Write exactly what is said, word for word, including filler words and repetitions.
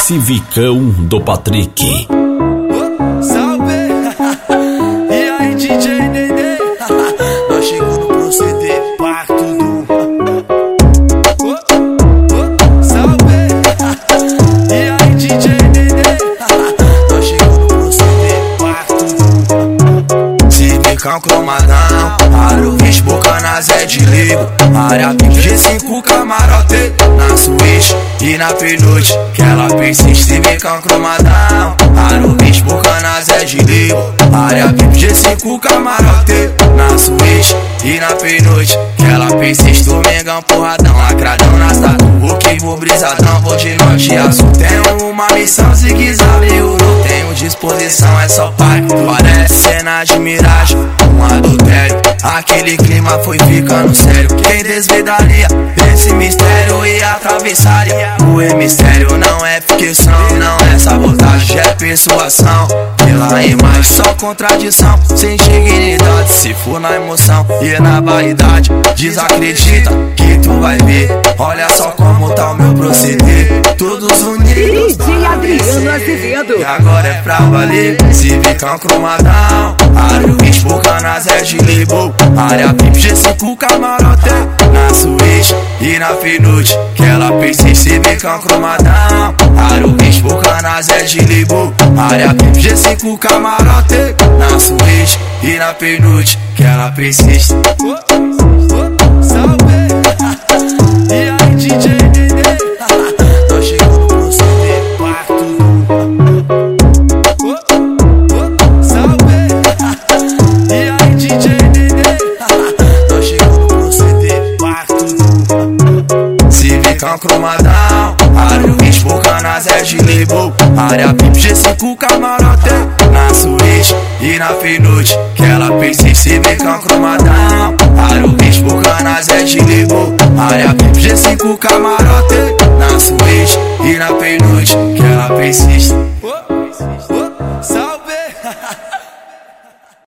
Civicão do Patrick. Oh, salve! E aí, D J Nenê? Nós chegamos no proceder, pacto do. Oh, oh, salve! E aí, D J Nenê? Nós chegamos no proceder, pacto do. Civicão cromadão, aro vinte, boca na Zé de Ligo. Área V I P, G cinco, camarote na suíte e na pernoite, que ela persiste. Civicão cromadão, aro vinte, boca na Zé de Ligo. Área V I P, G cinco, camarote na suíte e na pernoite, que ela persiste. Domingão porradão, lacradão nas tatu, o que vou brisadão, vou de norte a sul. Tenho uma missão, zigue-zague, eu não tenho disposição, é só pacto. Parece cena de miragem, um adultério. Aquele clima foi ficando sério. Quem desvedaria esse mistério e atravessaria o hemistério? Não é ficção, não é sabotagem, é persuasão. Pela imagem, só contradição, sem dignidade. Se for na emoção e na vaidade, desacredita que tu vai ver. Olha só como tá o meu proceder, todos unidos. D J Adriano Azevedo. E agora é pra valer. Civicão cromadão, aro vinte, boca na Zé de Ligo. Área V I P, G cinco, camarote na suíte e na pernoite, que ela persiste. Civicão cromadão, aro vinte, boca na Zé de Ligo. Área V I P, G cinco, camarote na suíte e na pernoite, que ela persiste. Oh, oh, salve! E aí, D J Nenê? Nós chegamos no proceder, pacto do. Oh, oh, salve! E aí, D J Nenê? Nós chegamos no proceder, pacto do. Civicão cromadão, aro vinte, boca na Zé de Ligo. Área V I P, G cinco, camarote na suíte e na pernoite, que ela persiste. Civicão cromadão, aro vinte, boca na Zé de Ligo. Área V I P, G cinco, camarote na suíte e na pernoite, que ela persiste.